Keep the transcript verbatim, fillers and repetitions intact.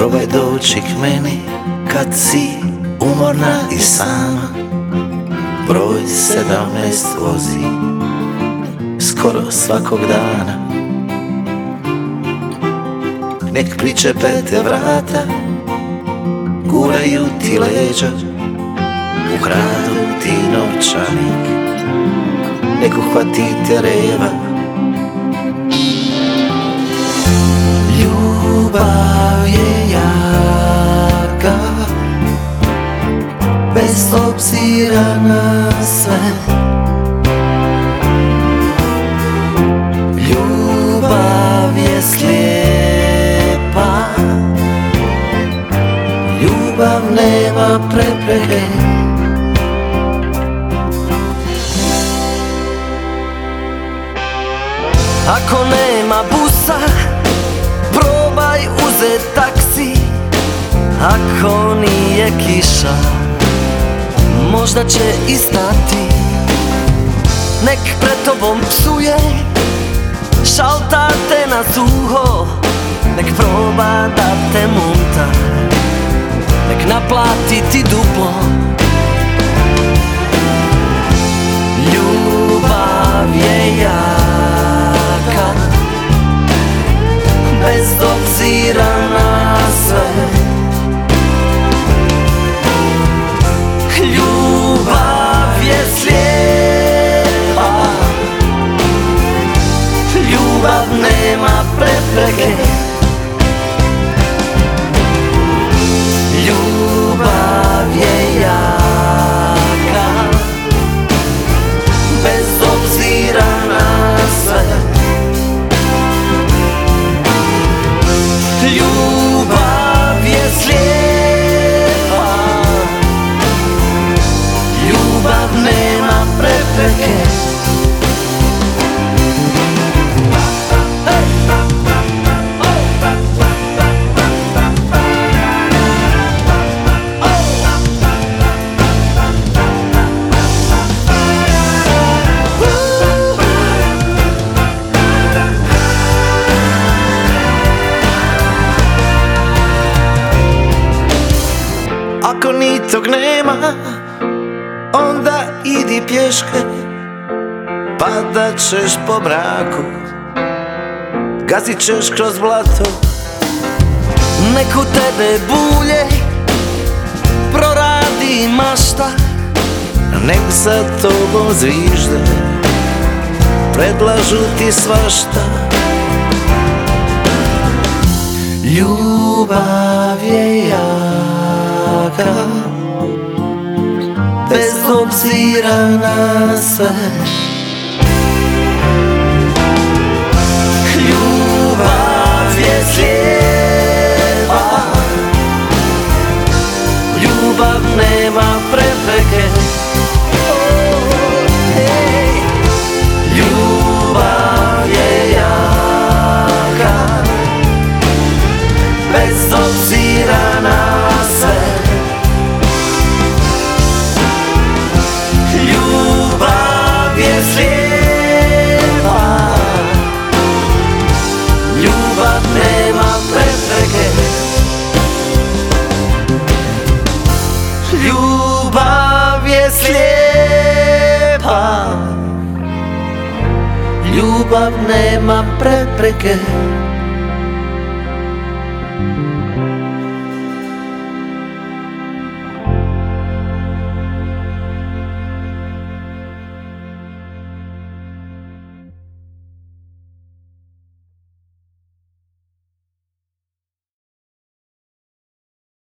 Probaj doći k meni kad si umorna i sama. Broj sedamnaest vozi skoro svakog dana. Nek pričepe te vrata, guraju ti leđa, ukradu ti novčanik, nek uhvati te reva. Ljubav je jaka, bez obzira na sve. Ljubav je slijepa, ljubav nema prepreke. Ako nema busa, probaj uzet taksi. Ako nije kiša, možda će i stati. Nek pred tobom psuje, šalta te na suho. Nek proba da te munta, nek naplati ti duplo. Ljubav je jaka, bez obzira na sve. Ljubav je slijepa, ljubav nema prepreke. Ljubav je jaka, bez obzira na sve. Ljubav je slijepa, ljubav nema prepreke. Ako ni tog nema, onda idi pješke, padat ćeš po mraku, gazit ćeš kroz blato. Nek u tebe bulje proradi mašta, nek za tobom zvižde, predlažu ti svašta. Ljubav je jaka, bez obzira na sve. Ljubav je slijepa, ljubav nema prepreke. Ljubav je jaka, bez obzira na sve. Ljubav je slijepa, ljubav nema prepreke. Ljubav je slijepa, ljubav nema prepreke.